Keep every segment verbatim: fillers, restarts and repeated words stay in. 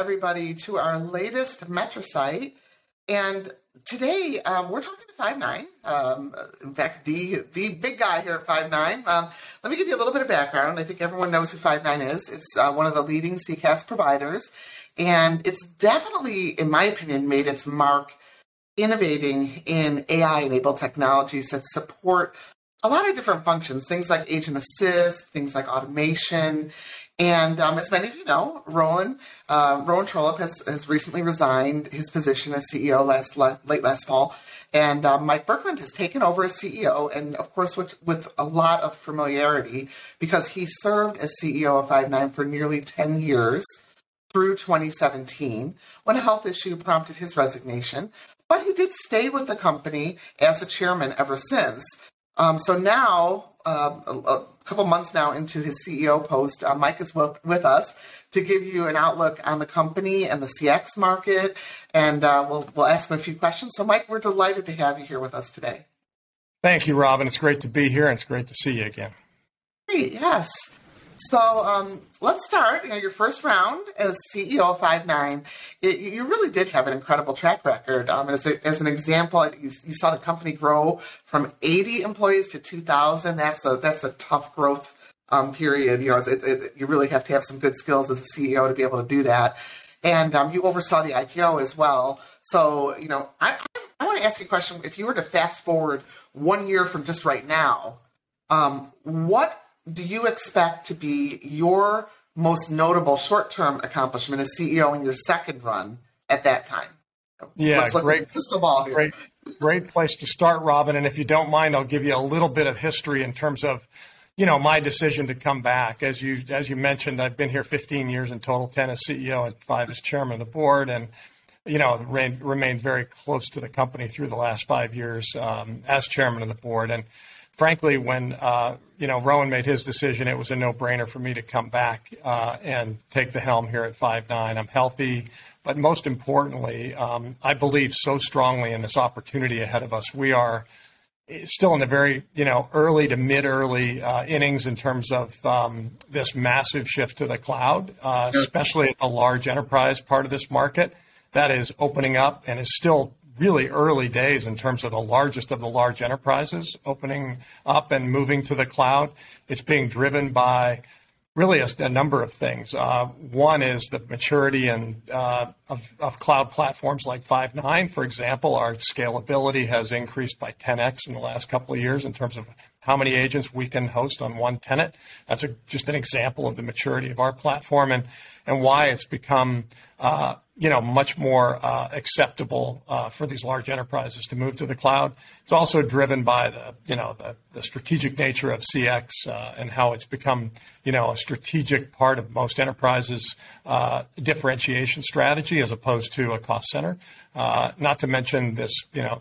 everybody to our latest MetroSite. And today um, we're talking to Five9. Um, in fact, the the big guy here at Five9. Um, let me give you a little bit of background. I think everyone knows who Five9 is. It's uh, one of the leading C CaaS providers. And it's definitely, in my opinion, made its mark innovating in A I-enabled technologies that support a lot of different functions, things like agent assist, things like automation. And um, as many of you know, Rowan uh, Rowan Trollope has, has recently resigned his position as C E O last, last late last fall, and uh, Mike Burkland has taken over as C E O, and of course with, with a lot of familiarity because he served as C E O of Five9 for nearly ten years through twenty seventeen, when a health issue prompted his resignation. But he did stay with the company as a chairman ever since. Um, so now, uh, a, a couple months now into his C E O post, uh, Mike is with, with us to give you an outlook on the company and the C X market, and uh, we'll we'll ask him a few questions. So, Mike, we're delighted to have you here with us today. Thank you, Robin. It's great to be here, and it's great to see you again. Great, yes. So um, let's start. You know, your first round as C E O of Five9, it, you really did have an incredible track record. Um, as, a, as an example, you, you saw the company grow from eighty employees to two thousand. That's a that's a tough growth um, period. You know, it, it, you really have to have some good skills as a C E O to be able to do that. And um, you oversaw the I P O as well. So, you know, I, I, I want to ask you a question. If you were to fast forward one year from just right now, um, what do you expect to be your most notable short-term accomplishment as C E O in your second run at that time? Yeah, Let's look great. at the crystal ball here. Great, great place to start, Robin. And if you don't mind, I'll give you a little bit of history in terms of, you know, my decision to come back. As you as you mentioned, I've been here fifteen years in total, ten as C E O and five as chairman of the board, and you know, remained, remained very close to the company through the last five years um, as chairman of the board. And frankly, when uh, you know Rowan made his decision, it was a no-brainer for me to come back uh, and take the helm here at Five9. I'm healthy, but most importantly, um, I believe so strongly in this opportunity ahead of us. We are still in the very you know early to mid-early uh, innings in terms of um, this massive shift to the cloud, uh, especially at the large enterprise part of this market that is opening up and is still really early days in terms of the largest of the large enterprises opening up and moving to the cloud. It's being driven by really a, a number of things. Uh, one is the maturity and uh, of, of cloud platforms like Five9, for example. Our scalability has increased by ten x in the last couple of years in terms of how many agents we can host on one tenant. That's a, just an example of the maturity of our platform and, and why it's become uh, you know, much more uh, acceptable uh, for these large enterprises to move to the cloud. It's also driven by the, you know, the, the strategic nature of C X uh, and how it's become, you know, a strategic part of most enterprises' uh, differentiation strategy as opposed to a cost center. Uh, not to mention this, you know,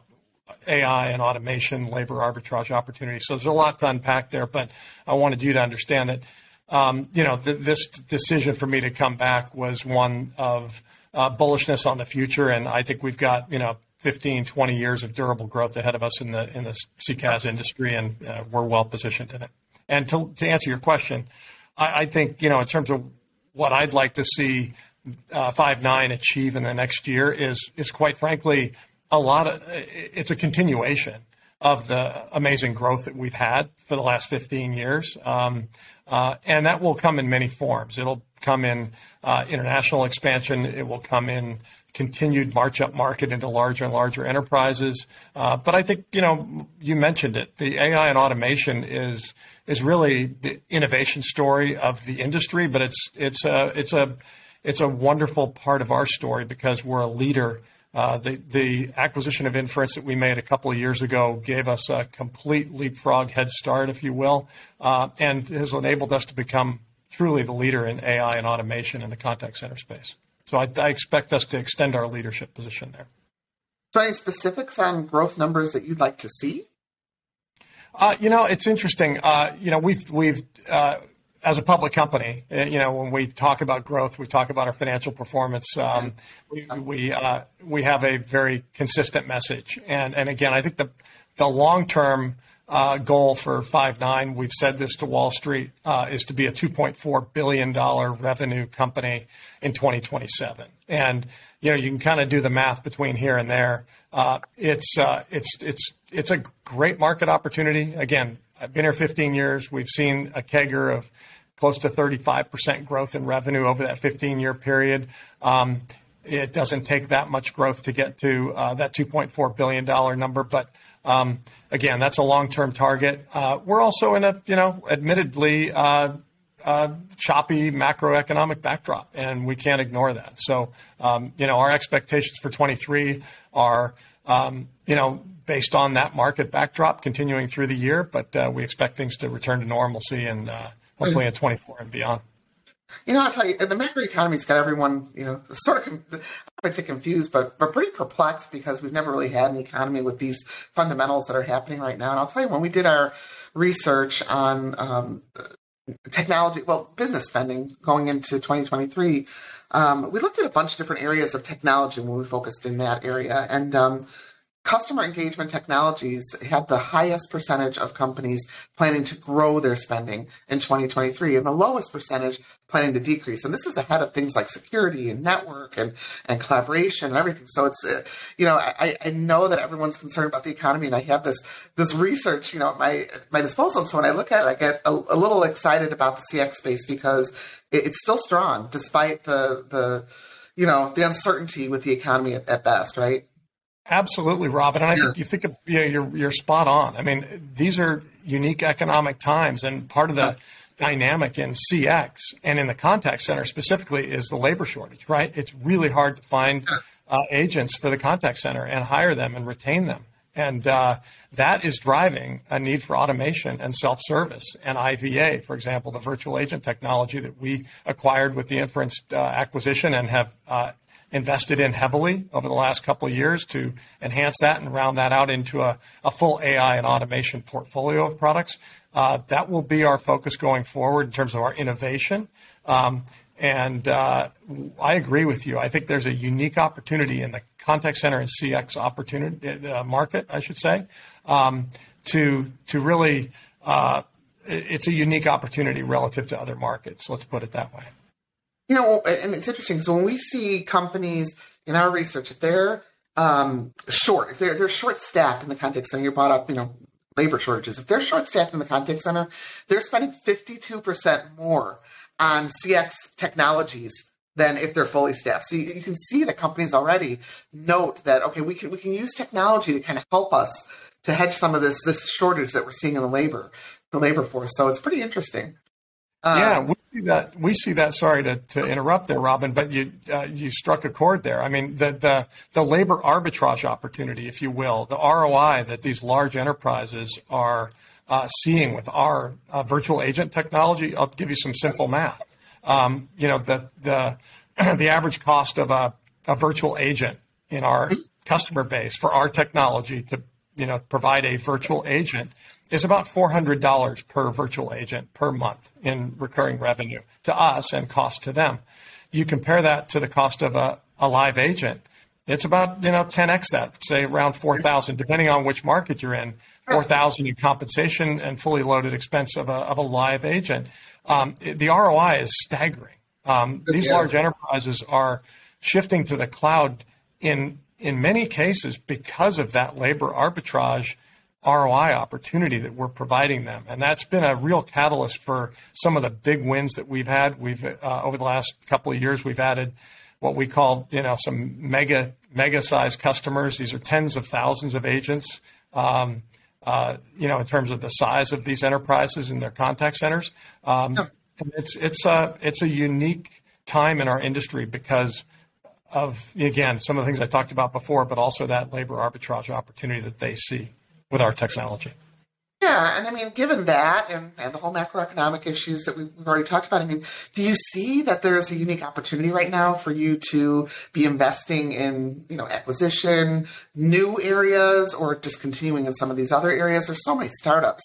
A I and automation, labor arbitrage opportunities. So there's a lot to unpack there, but I wanted you to understand that, um, you know, th- this decision for me to come back was one of Uh, bullishness on the future, and I think we've got you know fifteen, twenty years of durable growth ahead of us in the in the C CaaS industry, and uh, we're well positioned in it. And to, to answer your question, I, I think you know in terms of what I'd like to see uh, Five9 achieve in the next year is is quite frankly a lot of it's a continuation of the amazing growth that we've had for the last fifteen years, um, uh, and that will come in many forms. It'll come in uh, international expansion. It will come in continued march up market into larger and larger enterprises. Uh, but I think, you know, you mentioned it. The A I and automation is is really the innovation story of the industry, but it's it's a it's a it's a wonderful part of our story because we're a leader. Uh, the the acquisition of Inference that we made a couple of years ago gave us a complete leapfrog head start, if you will, uh, and has enabled us to become truly the leader in A I and automation in the contact center space. So I, I expect us to extend our leadership position there. So any specifics on growth numbers that you'd like to see? Uh, you know, it's interesting. Uh, you know, we've we've uh, as a public company, you know, when we talk about growth, we talk about our financial performance. Um, we we, uh, we have a very consistent message, and and again, I think the the long term uh, goal for Five9, we've said this to Wall Street, uh, is to be a two point four billion dollars revenue company in twenty twenty-seven, and you know, you can kind of do the math between here and there. Uh, it's uh, it's it's it's a great market opportunity. Again, I've been here fifteen years. We've seen a C A G R of close to thirty-five percent growth in revenue over that fifteen-year period. Um, it doesn't take that much growth to get to uh, that two point four billion dollars number, but um, again, that's a long-term target. Uh, we're also in a, you know, admittedly uh, uh, choppy macroeconomic backdrop, and we can't ignore that. So, um, you know, our expectations for twenty-three are, um, you know, based on that market backdrop continuing through the year, but uh, we expect things to return to normalcy and uh, hopefully in twenty-four and beyond. You know, I'll tell you, the macroeconomy's got everyone, you know, sort of, I would say confused, but, but pretty perplexed because we've never really had an economy with these fundamentals that are happening right now. And I'll tell you, when we did our research on um, technology, well, business spending going into twenty twenty-three, um, we looked at a bunch of different areas of technology when we focused in that area. And um, customer engagement technologies had the highest percentage of companies planning to grow their spending in twenty twenty-three and the lowest percentage planning to decrease. And this is ahead of things like security and network and, and collaboration and everything. So it's, uh, you know, I, I know that everyone's concerned about the economy, and I have this this research, you know, at my, at my disposal. So when I look at it, I get a, a little excited about the C X space because it, it's still strong despite the, the, you know, the uncertainty with the economy at, at best, right? Absolutely, Robin. And I think you think of, you know, you're you're spot on. I mean, these are unique economic times, and part of the dynamic in C X and in the contact center specifically is the labor shortage, right? It's really hard to find uh, agents for the contact center and hire them and retain them. And uh, that is driving a need for automation and self-service. And I V A, for example, the virtual agent technology that we acquired with the Inference uh, acquisition and have uh, invested in heavily over the last couple of years to enhance that and round that out into a, a full A I and automation portfolio of products. Uh, that will be our focus going forward in terms of our innovation. Um, and uh, I agree with you. I think there's a unique opportunity in the contact center and C X opportunity uh, market, I should say, um, to to really, uh, it's a unique opportunity relative to other markets. Let's put it that way. You know, and it's interesting. So when we see companies in our research, if they're um, short, if they're, they're short-staffed in the contact center, you brought up, you know, labor shortages. If they're short-staffed in the contact center, they're spending fifty-two percent more on C X technologies than if they're fully staffed. So you, you can see that companies already note that, okay, we can we can use technology to kind of help us to hedge some of this this shortage that we're seeing in the labor the labor force. So it's pretty interesting. Um, yeah, we see that. We see that. Sorry to, to interrupt there, Robin, but you uh, you struck a chord there. I mean, the, the the labor arbitrage opportunity, if you will, the R O I that these large enterprises are uh, seeing with our uh, virtual agent technology. I'll give you some simple math. Um, you know, the the the average cost of a, a virtual agent in our customer base for our technology to you know provide a virtual agent is about four hundred dollars per virtual agent per month in recurring revenue to us and cost to them. You compare that to the cost of a, a live agent, it's about, you know, ten x that, say around four thousand, depending on which market you're in, four thousand in compensation and fully loaded expense of a, of a live agent. Um, it, the R O I is staggering. Um, these yes. large enterprises are shifting to the cloud in, in many cases because of that labor arbitrage R O I opportunity that we're providing them. And that's been a real catalyst for some of the big wins that we've had. We've, uh, over the last couple of years, we've added what we call, you know, some mega, mega sized customers. These are tens of thousands of agents, um, uh, you know, in terms of the size of these enterprises and their contact centers. Um, and it's, it's a, it's a unique time in our industry because of, again, some of the things I talked about before, but also that labor arbitrage opportunity that they see with our technology. Yeah, and I mean, given that and, and the whole macroeconomic issues that we've already talked about, I mean, do you see that there's a unique opportunity right now for you to be investing in, you know, acquisition, new areas, or just continuing in some of these other areas? There's so many startups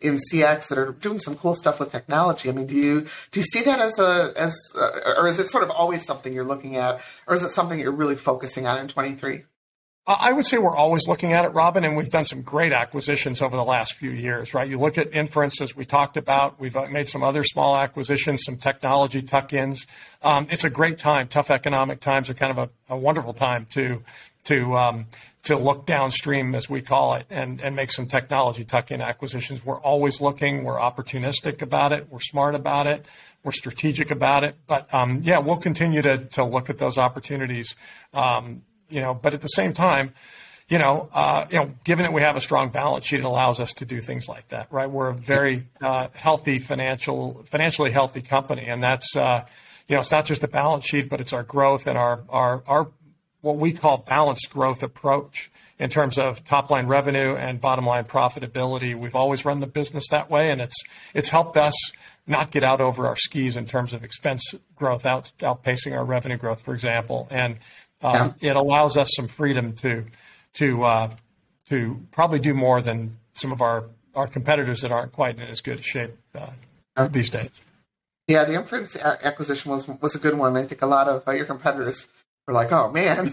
in C X that are doing some cool stuff with technology. I mean, do you do you see that as a as uh, or is it sort of always something you're looking at, or is it something you're really focusing on in twenty-three? I would say we're always looking at it, Robin, and we've done some great acquisitions over the last few years, right? You look at Inference, as we talked about. We've made some other small acquisitions, some technology tuck-ins. Um, it's a great time. Tough economic times are kind of a, a wonderful time to to um, to look downstream, as we call it, and, and make some technology tuck-in acquisitions. We're always looking. We're opportunistic about it. We're smart about it. We're strategic about it. But, um, yeah, we'll continue to to look at those opportunities. Um, You know, but at the same time, you know, uh, you know, given that we have a strong balance sheet, it allows us to do things like that, right? We're a very uh, healthy financial, financially healthy company, and that's, uh, you know, it's not just the balance sheet, but it's our growth and our our our what we call balanced growth approach in terms of top line revenue and bottom line profitability. We've always run the business that way, and it's it's helped us not get out over our skis in terms of expense growth, out, outpacing our revenue growth, for example, and Um, it allows us some freedom to to uh, to probably do more than some of our, our competitors that aren't quite in as good a shape uh, these days. Yeah, the Inference acquisition was was a good one. I think a lot of uh, your competitors were like, "Oh man."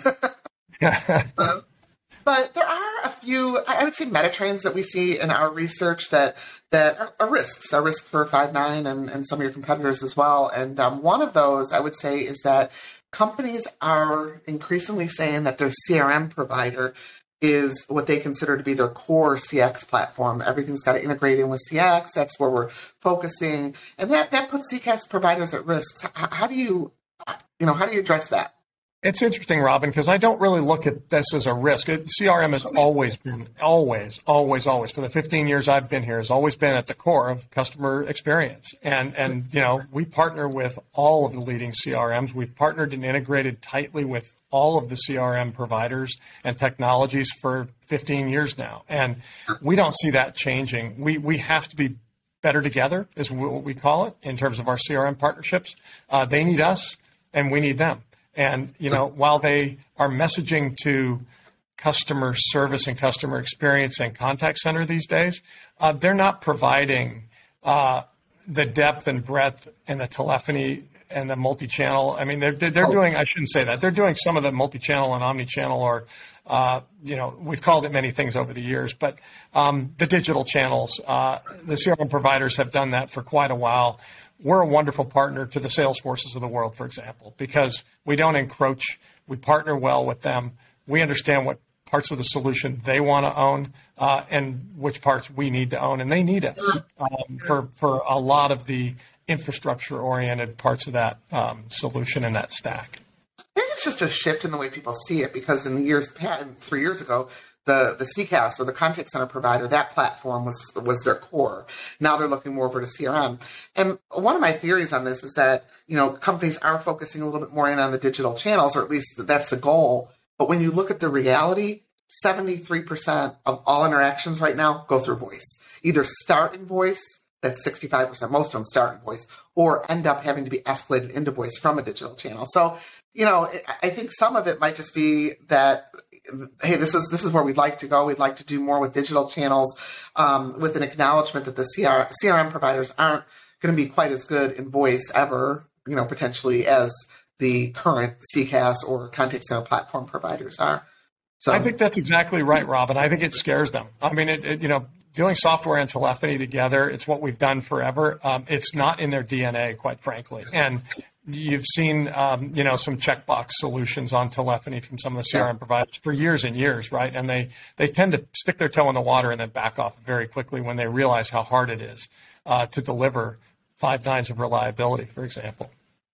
uh, but there are a few, I would say, meta trends that we see in our research that that are, are risks, are risk for Five nine and, and some of your competitors as well. And um, one of those, I would say, is that companies are increasingly saying that their C R M provider is what they consider to be their core C X platform. Everything's got to integrate in with C X. That's where we're focusing. And that, that puts C X providers at risk. How, how do you, you know, how do you address that? It's interesting, Robin, because I don't really look at this as a risk. C R M has always been, always, always, always, for the fifteen years I've been here, has always been at the core of customer experience. And, and you know, we partner with all of the leading C R Ms. We've partnered and integrated tightly with all of the C R M providers and technologies for fifteen years now. And we don't see that changing. We, we have to be better together, is what we call it, in terms of our C R M partnerships. Uh, they need us, and we need them. And, you know, while they are messaging to customer service and customer experience and contact center these days, uh, they're not providing uh, the depth and breadth and the telephony and the multi-channel. I mean, they're, they're doing, I shouldn't say that. They're doing some of the multi-channel and omni-channel, or, uh, you know, we've called it many things over the years, but um, the digital channels, uh, the C R M providers have done that for quite a while. We're a wonderful partner to the Salesforces of the world, for example, because we don't encroach. We partner well with them. We understand what parts of the solution they want to own uh, and which parts we need to own, and they need us um, for, for a lot of the infrastructure-oriented parts of that um, solution and that stack. I think it's just a shift in the way people see it, because in the years past, three years ago, the the C CAS, or the contact center provider, that platform was was their core. Now they're looking more over to C R M. And one of my theories on this is that, you know, companies are focusing a little bit more in on the digital channels, or at least that's the goal. But when you look at the reality, seventy-three percent of all interactions right now go through voice. Either start in voice, that's sixty-five percent, most of them start in voice, or end up having to be escalated into voice from a digital channel. So, you know, I think some of it might just be that, hey, this is this is where we'd like to go. We'd like to do more with digital channels, um, with an acknowledgement that the C R, C R M providers aren't going to be quite as good in voice ever, you know, potentially, as the current C CAS or contact center platform providers are. So I think that's exactly right, Robin. I think it scares them. I mean, it, it, you know, doing software and telephony together, it's what we've done forever. Um, it's not in their D N A, quite frankly. And you've seen, um, you know, some checkbox solutions on telephony from some of the C R M providers for years and years, right? And they, they tend to stick their toe in the water and then back off very quickly when they realize how hard it is uh, to deliver five nines of reliability, for example.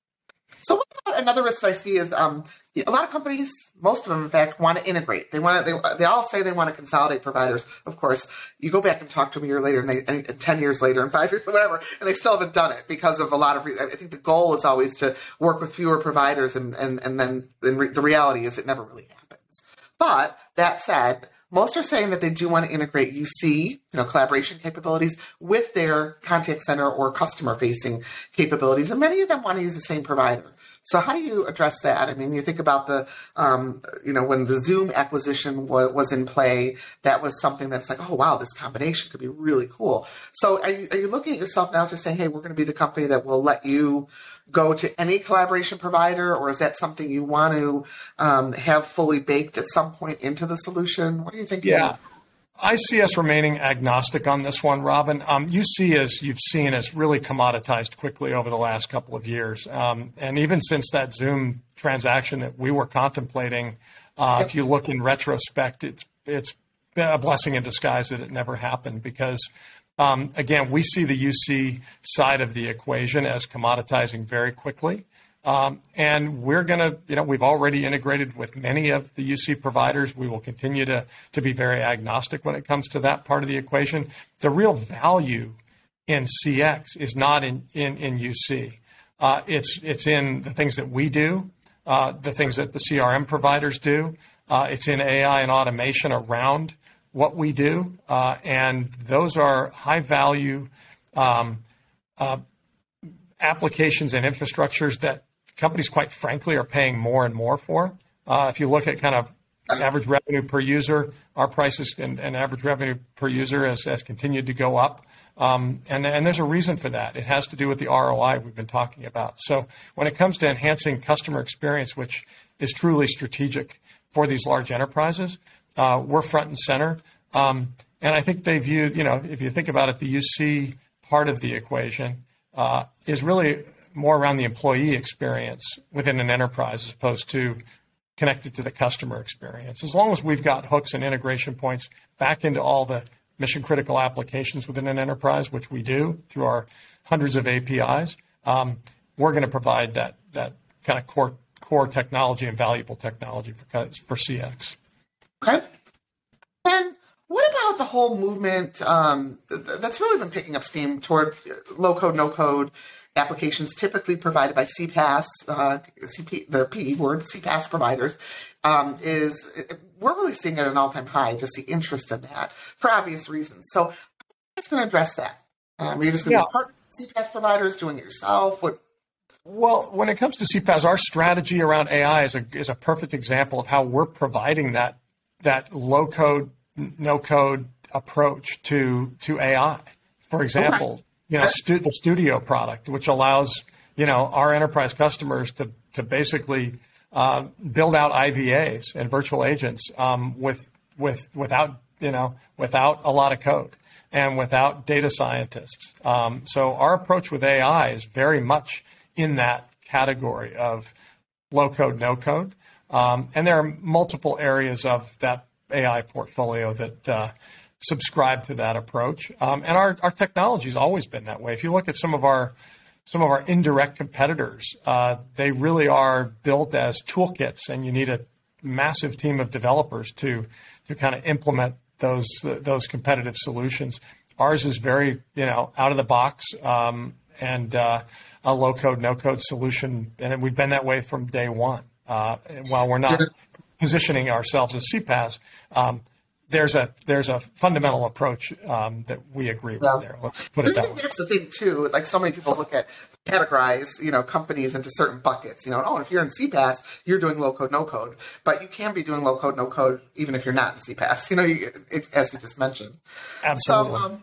So what about another risk I see is um, a lot of companies, most of them, in fact, want to integrate. They want to. They, they all say they want to consolidate providers. Of course, you go back and talk to them a year later, and, they, and ten years later, and five years, whatever, and they still haven't done it because of a lot of. Re- I think the goal is always to work with fewer providers, and and and then and re- the reality is it never really happens. But that said, most are saying that they do want to integrate U C, you know, collaboration capabilities, with their contact center or customer-facing capabilities, and many of them want to use the same provider. So how do you address that? I mean, you think about the, um, you know, when the Zoom acquisition was, was in play, that was something that's like, oh, wow, this combination could be really cool. So are you, are you looking at yourself now just saying, hey, we're going to be the company that will let you go to any collaboration provider, or is that something you want to um, have fully baked at some point into the solution? What do you think? Yeah. I see us remaining agnostic on this one, Robin. Um, U C, as you've seen, has really commoditized quickly over the last couple of years. Um, and even since that Zoom transaction that we were contemplating, uh, if you look in retrospect, it's it's been a blessing in disguise that it never happened because, um, again, we see the U C side of the equation as commoditizing very quickly. Um, and we're going to, you know, we've already integrated with many of the U C providers. We will continue to, to be very agnostic when it comes to that part of the equation. The real value in C X is not in, in, in U C. Uh, it's, it's in the things that we do, uh, the things that the C R M providers do. Uh, it's in A I and automation around what we do. Uh, and those are high value um, uh, applications and infrastructures that companies, quite frankly, are paying more and more for. Uh, if you look at kind of average revenue per user, our prices and, and average revenue per user has, has continued to go up. Um, and, and there's a reason for that. It has to do with the R O I we've been talking about. So when it comes to enhancing customer experience, which is truly strategic for these large enterprises, uh, we're front and center. Um, and I think they view, you know, if you think about it, the U C part of the equation uh, is really more around the employee experience within an enterprise as opposed to connected to the customer experience. As long as we've got hooks and integration points back into all the mission critical applications within an enterprise, which we do through our hundreds of A P Is, um, we're going to provide that that kind of core core technology and valuable technology for for C X. Okay. And what about the whole movement um, that's really been picking up steam toward low code, no code applications typically provided by C PaaS, uh, C P, the P E word, C PaaS providers, um, is we're really seeing at an all-time high, just the interest in that for obvious reasons. So it's going to address that. Um, are you just going to yeah. be part of C PaaS providers, doing it yourself? What? Well, when it comes to C PaaS, our strategy around A I is a, is a perfect example of how we're providing that that low-code, no-code approach to to A I. For example, okay. you know, stu- the Studio product, which allows you know our enterprise customers to to basically uh, build out I V As and virtual agents um, with with without you know without a lot of code and without data scientists. Um, so our approach with A I is very much in that category of low code, no code. Um, and there are multiple areas of that A I portfolio that uh, subscribe to that approach. Um, and our, our technology has always been that way. If you look at some of our some of our indirect competitors, uh, they really are built as toolkits, and you need a massive team of developers to to kind of implement those uh, those competitive solutions. Ours is very you know out of the box um, and uh, a low code, no code solution, and we've been that way from day one. Uh, while we're not positioning ourselves as C PaaS, um, there's a there's a fundamental approach um, that we agree with yeah. there. Let's put it that way. That's the thing too. Like so many people look at categorize you know companies into certain buckets. You know, oh, if you're in C PaaS, you're doing low code, no code, but you can be doing low code, no code even if you're not in C PaaS. You know, you, it, as you just mentioned. Absolutely. So, um,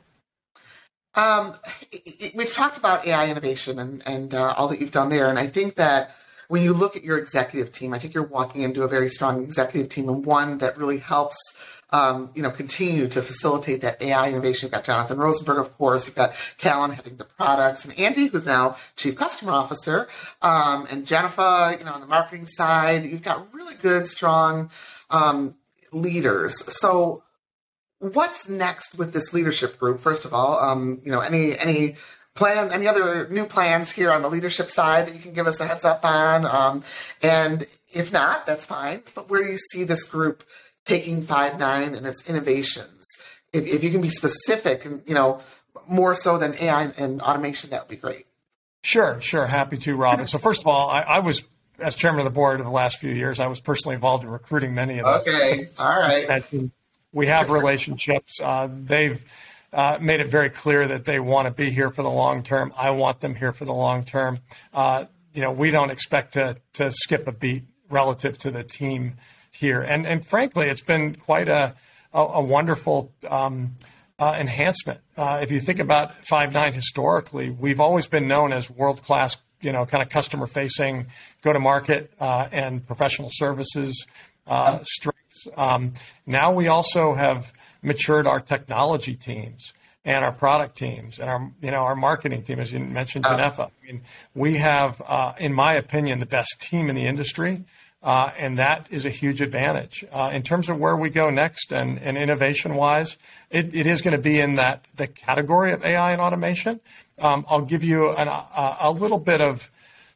um, it, it, we've talked about A I innovation and and uh, all that you've done there, and I think that when you look at your executive team, I think you're walking into a very strong executive team and one that really helps, um, you know, continue to facilitate that A I innovation. You've got Jonathan Rosenberg, of course. You've got Callan heading the products, and Andy, who's now Chief Customer Officer, um, and Jennifer, you know, on the marketing side. You've got really good, strong um, leaders. So, what's next with this leadership group? First of all, um, you know, any any. Plan any other new plans here on the leadership side that you can give us a heads up on? Um, and if not, that's fine. But where do you see this group taking Five9 and its innovations? If, if you can be specific, and you know, more so than A I and automation, that would be great. Sure, sure. Happy to, Robin. So first of all, I, I was, as chairman of the board of the last few years, I was personally involved in recruiting many of them. Okay, all right. We have relationships. Uh, they've Uh, made it very clear that they want to be here for the long term. I want them here for the long term. Uh, you know, we don't expect to to skip a beat relative to the team here. And and frankly, it's been quite a a, a wonderful um, uh, enhancement. Uh, if you think about Five9 historically, we've always been known as world-class, you know, kind of customer-facing, go-to-market uh, and professional services uh, strengths. Um, now we also have matured our technology teams and our product teams and our, you know, our marketing team, as you mentioned, Genefa. I mean, we have, uh, in my opinion, the best team in the industry, uh, and that is a huge advantage. Uh, in terms of where we go next and, and innovation-wise, it, it is going to be in that the category of A I and automation. Um, I'll give you an, a, a little bit of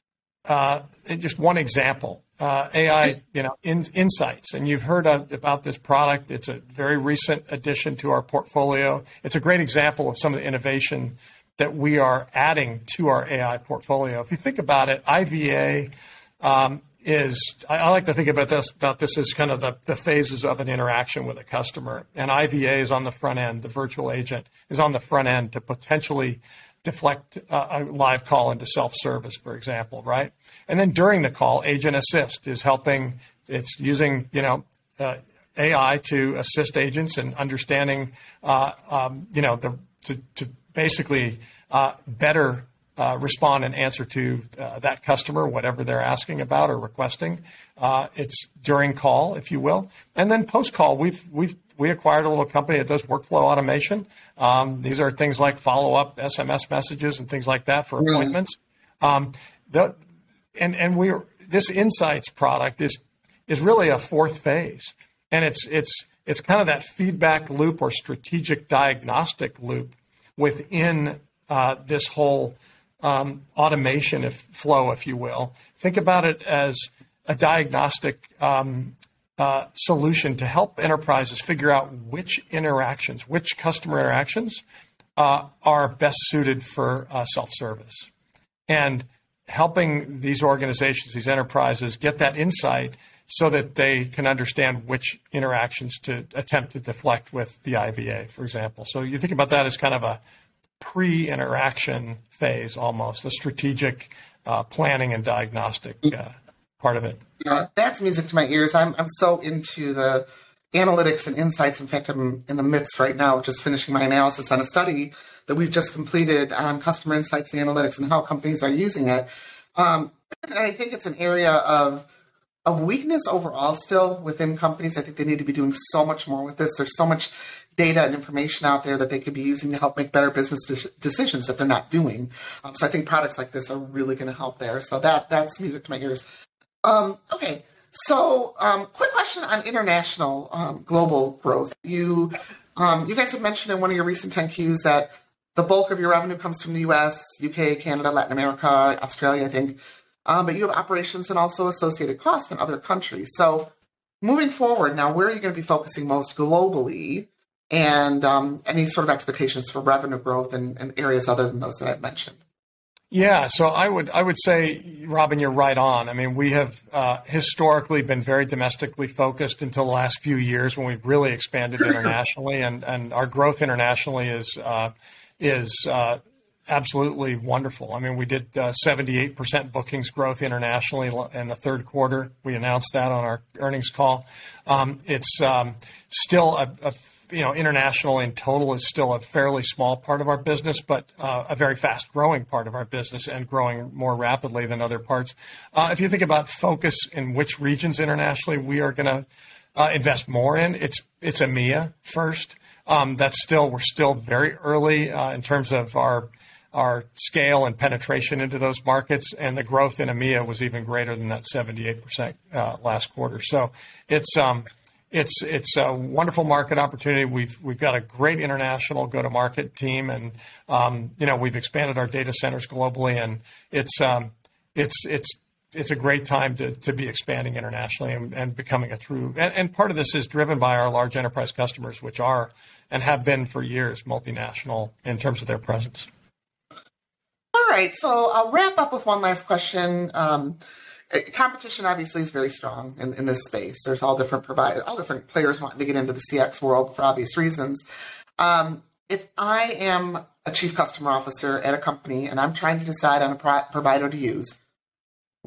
uh, just one example. Uh, A I, you know, in, insights, and you've heard of, about this product. It's a very recent addition to our portfolio. It's a great example of some of the innovation that we are adding to our A I portfolio. If you think about it, I V A um, is, I, I like to think about this about this as kind of the, the phases of an interaction with a customer. And I V A is on the front end. The virtual agent is on the front end to potentially deflect uh, a live call into self-service, for example, right? And then during the call, Agent Assist is helping. It's using, you know, uh, A I to assist agents in understanding, uh, um, you know, the to, to basically uh, better uh, respond and answer to uh, that customer, whatever they're asking about or requesting. Uh, it's during call, if you will, and then post-call. We've we've we acquired a little company that does workflow automation. Um, these are things like follow-up S M S messages and things like that for appointments. Um, the, and and we this Insights product is is really a fourth phase, and it's it's it's kind of that feedback loop or strategic diagnostic loop within uh, this whole um, automation if, flow, if you will. Think about it as a diagnostic um, Uh, solution to help enterprises figure out which interactions, which customer interactions uh, are best suited for uh, self-service, and helping these organizations, these enterprises, get that insight so that they can understand which interactions to attempt to deflect with the I V A, for example. So you think about that as kind of a pre-interaction phase, almost a strategic uh, planning and diagnostic uh, part of it. Yeah, that's music to my ears. I'm I'm so into the analytics and insights. In fact, I'm in the midst right now of just finishing my analysis on a study that we've just completed on customer insights and analytics and how companies are using it. Um, and I think it's an area of of weakness overall still within companies. I think they need to be doing so much more with this. There's so much data and information out there that they could be using to help make better business de- decisions that they're not doing. Um, so I think products like this are really going to help there. So that that's music to my ears. Um, okay, so um, quick question on international um, global growth. You um, you guys have mentioned in one of your recent ten Qs that the bulk of your revenue comes from the U S, U K, Canada, Latin America, Australia, I think. Um, but you have operations and also associated costs in other countries. So moving forward now, where are you going to be focusing most globally, and um, any sort of expectations for revenue growth in, in areas other than those that I've mentioned? Yeah, so I would I would say, Robin, you're right on. I mean, we have uh, historically been very domestically focused until the last few years when we've really expanded internationally, and, and our growth internationally is uh, is uh, absolutely wonderful. I mean, we did uh, seventy-eight percent bookings growth internationally in the third quarter. We announced that on our earnings call. Um, it's um, still a, a you know, international in total is still a fairly small part of our business, but uh, a very fast growing part of our business and growing more rapidly than other parts. Uh, if you think about focus in which regions internationally we are going to uh, invest more in, it's it's EMEA first. Um, that's still, we're still very early uh, in terms of our our scale and penetration into those markets, and the growth in EMEA was even greater than that seventy-eight percent uh, last quarter. So it's um, It's it's a wonderful market opportunity. We've we've got a great international go-to-market team, and um, you know, we've expanded our data centers globally, and it's um, it's it's it's a great time to to be expanding internationally and, and becoming a true. And, and part of this is driven by our large enterprise customers, which are and have been for years multinational in terms of their presence. All right, so I'll wrap up with one last question. Um, Competition obviously is very strong in, in this space. There's all different providers, all different players wanting to get into the C X world for obvious reasons. Um, if I am a chief customer officer at a company and I'm trying to decide on a pro- provider to use,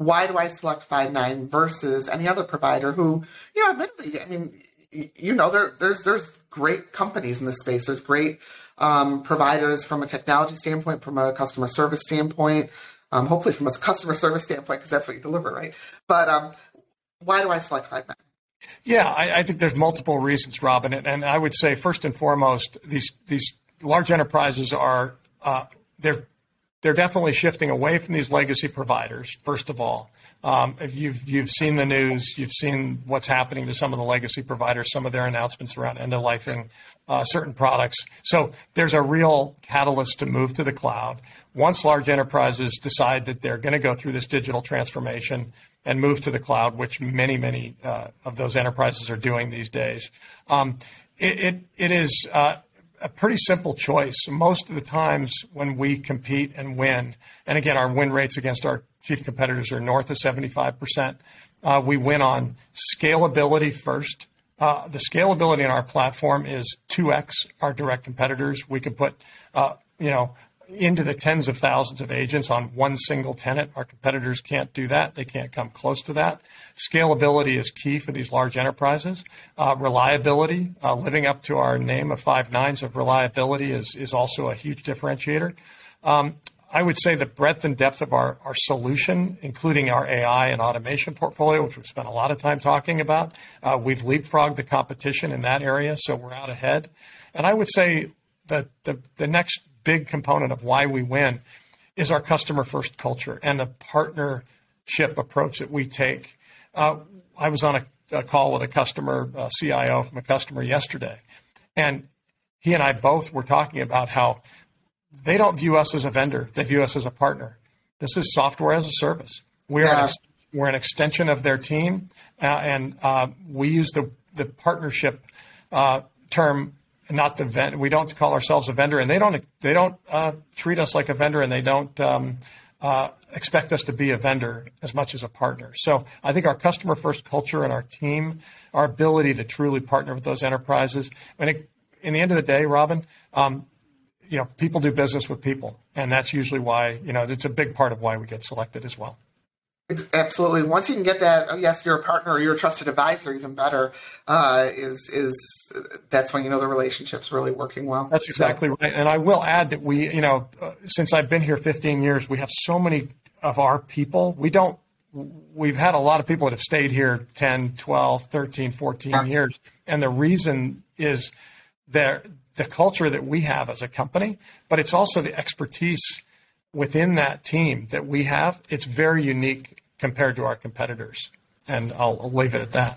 why do I select Five9 versus any other provider who, you know, admittedly, I mean, you know, there, there's there's great companies in this space. There's great um, providers from a technology standpoint, from a customer service standpoint, um, hopefully from a customer service standpoint, because that's what you deliver, right? But um, why do I select Five9? Yeah, I, I think there's multiple reasons, Robin, and, and I would say first and foremost, these these large enterprises are uh, they're they're definitely shifting away from these legacy providers. First of all, um, if you've you've seen the news, you've seen what's happening to some of the legacy providers, some of their announcements around end of lifing uh, certain products. So there's a real catalyst to move to the cloud. Once large enterprises decide that they're going to go through this digital transformation and move to the cloud, which many, many uh, of those enterprises are doing these days. Um, it, it, it is uh, a pretty simple choice. Most of the times when we compete and win, and again, our win rates against our chief competitors are north of seventy-five percent, uh, we win on scalability first. Uh, the scalability in our platform is two X our direct competitors. We could put, uh, you know, into the tens of thousands of agents on one single tenant. Our competitors can't do that. They can't come close to that. Scalability is key for these large enterprises. Uh, reliability, uh, living up to our name of five nines of reliability is, is also a huge differentiator. Um, I would say the breadth and depth of our, our solution, including our A I and automation portfolio, which we've spent a lot of time talking about, uh, we've leapfrogged the competition in that area, so we're out ahead. And I would say that the, the next big component of why we win is our customer first culture and the partnership approach that we take. Uh, I was on a, a call with a customer, a C I O from a customer yesterday, and he and I both were talking about how they don't view us as a vendor. They view us as a partner. This is software as a service. We're, yeah. an, ex- we're an extension of their team, uh, and uh, we use the, the partnership uh, term, not the vendor. We don't call ourselves a vendor, and they don't they don't uh, treat us like a vendor, and they don't um, uh, expect us to be a vendor as much as a partner. So I think our customer first culture and our team, our ability to truly partner with those enterprises. And it, in the end of the day, Robin, um, you know, people do business with people, and that's usually why, you know, it's a big part of why we get selected as well. Absolutely. Once you can get that, oh yes, you're a partner or you're a trusted advisor, even better, uh, is is that's when you know the relationship's really working well. That's exactly so. Right. And I will add that we, you know, uh, since I've been here fifteen years, we have so many of our people. We don't, we've had a lot of people that have stayed here ten, twelve, thirteen, fourteen yeah. years. And the reason is their, the culture that we have as a company, but it's also the expertise within that team that we have. It's very unique compared to our competitors. And I'll, I'll leave it at that.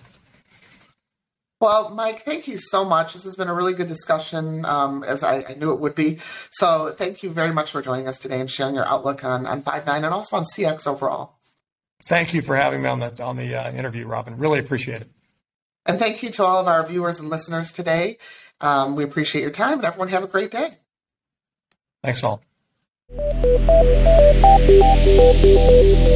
Well, Mike, thank you so much. This has been a really good discussion, um, as I, I knew it would be. So thank you very much for joining us today and sharing your outlook on, on Five nine and also on C X overall. Thank you for having me on the, on the uh, interview, Robin. Really appreciate it. And thank you to all of our viewers and listeners today. Um, we appreciate your time, and everyone have a great day. Thanks all.